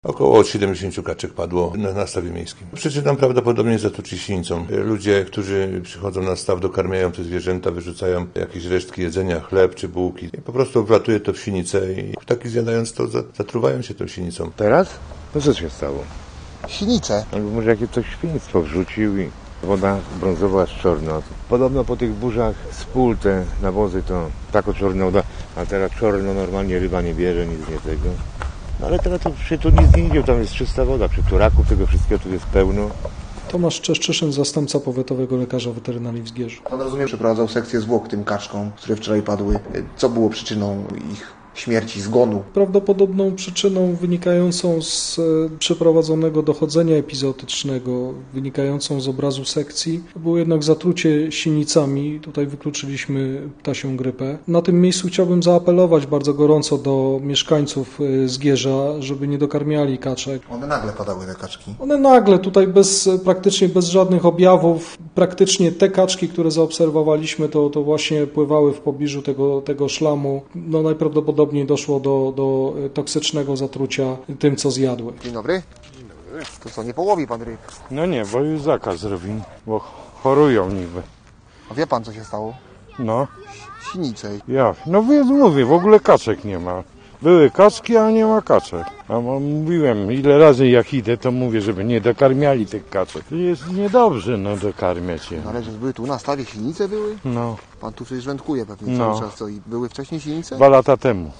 Około 70 kaczek padło na stawie miejskim. Przyczyną prawdopodobnie zatrucie sinicą. Ludzie, którzy przychodzą na staw, dokarmiają te zwierzęta, wyrzucają jakieś resztki jedzenia, chleb czy bułki. I po prostu wlatuje to w sinicę i ptaki zjadając to zatruwają się tą sinicą. Teraz? To co się stało? Sinice. Albo może jakieś coś świństwo wrzucił i woda brązowa aż czarna. Podobno po tych burzach z pól te nawozy to tak oczorniała, a teraz czorno normalnie ryba nie bierze, nic nie tego. No ale teraz to się tu nic nie idzie, tam jest czysta woda, przy turaku tego wszystkiego tu jest pełno. Tomasz Czeszczyszyn, zastępca powiatowego lekarza weterynarii w Zgierzu. Pan, rozumiem, przeprowadzał sekcję zwłok tym kaczkom, które wczoraj padły. Co było przyczyną ich śmierci, zgonu? Prawdopodobną przyczyną wynikającą z przeprowadzonego dochodzenia epizotycznego, wynikającą z obrazu sekcji, było jednak zatrucie sinicami. Tutaj wykluczyliśmy ptasią grypę. Na tym miejscu chciałbym zaapelować bardzo gorąco do mieszkańców Zgierza, żeby nie dokarmiali kaczek. One nagle padały, te kaczki. One nagle, tutaj praktycznie bez żadnych objawów, praktycznie te kaczki, które zaobserwowaliśmy, to właśnie pływały w pobliżu tego szlamu. No najprawdopodobniej doszło do toksycznego zatrucia tym, co zjadły. Dzień dobry. Dzień dobry. To co, nie połowi pan ryb? No nie, bo już zakaz robi, bo chorują niby. A wie pan, co się stało? No, Sinice. ja. No więc mówię, w ogóle kaczek nie ma. Były kaczki, a nie ma kaczek. A mówiłem, ile razy jak idę, to mówię, żeby nie dokarmiali tych kaczek. To jest niedobrze, no dokarmiać je. No ale że były tu na stawie sinice były? No, Pan tu przecież wędkuje pewnie No. cały czas, co? I były wcześniej sinice? 2 lata temu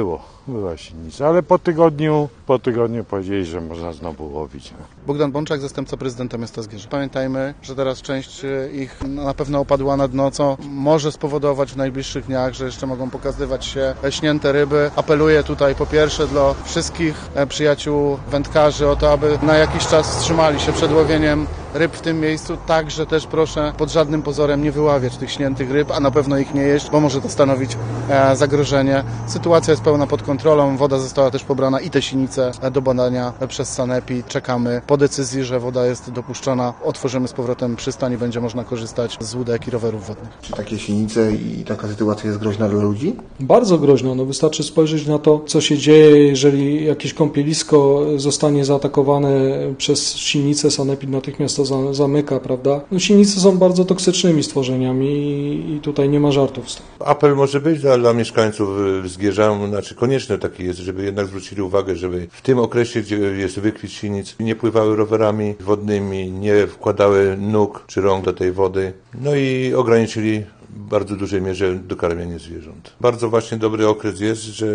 była sinica, ale po tygodniu powiedzieli, że można znowu łowić. Bogdan Bączak, zastępca prezydenta miasta Zgierza. Pamiętajmy, że teraz część ich na pewno opadła na dno, co może spowodować w najbliższych dniach, że jeszcze mogą pokazywać się śnięte ryby. Apeluję tutaj po pierwsze do wszystkich przyjaciół wędkarzy o to, aby na jakiś czas wstrzymali się przed łowieniem ryb w tym miejscu. Także też proszę pod żadnym pozorem nie wyławiać tych śniętych ryb, a na pewno ich nie jeść, bo może to stanowić zagrożenie. Sytuacja jest pełna pod kontrolą, woda została też pobrana i te sinice do badania przez sanepid. Czekamy po decyzji, że woda jest dopuszczona. Otworzymy z powrotem przystań i będzie można korzystać z łódek i rowerów wodnych. Czy takie sinice i taka sytuacja jest groźna dla ludzi? Bardzo groźno. No wystarczy spojrzeć na to, co się dzieje, jeżeli jakieś kąpielisko zostanie zaatakowane przez sinicę, sanepid natychmiast to zamyka, prawda? No, sinice są bardzo toksycznymi stworzeniami i tutaj nie ma żartów z tym. Apel może być dla mieszkańców Zgierza, znaczy konieczny taki jest, żeby jednak zwrócili uwagę, żeby w tym okresie, gdzie jest wykwit sinic, nie pływały rowerami wodnymi, nie wkładały nóg czy rąk do tej wody, no i ograniczyli w bardzo dużej mierze dokarmianie zwierząt. Bardzo właśnie dobry okres jest, że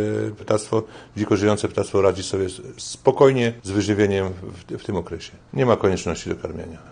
dziko żyjące ptactwo radzi sobie spokojnie z wyżywieniem w tym okresie. Nie ma konieczności dokarmiania.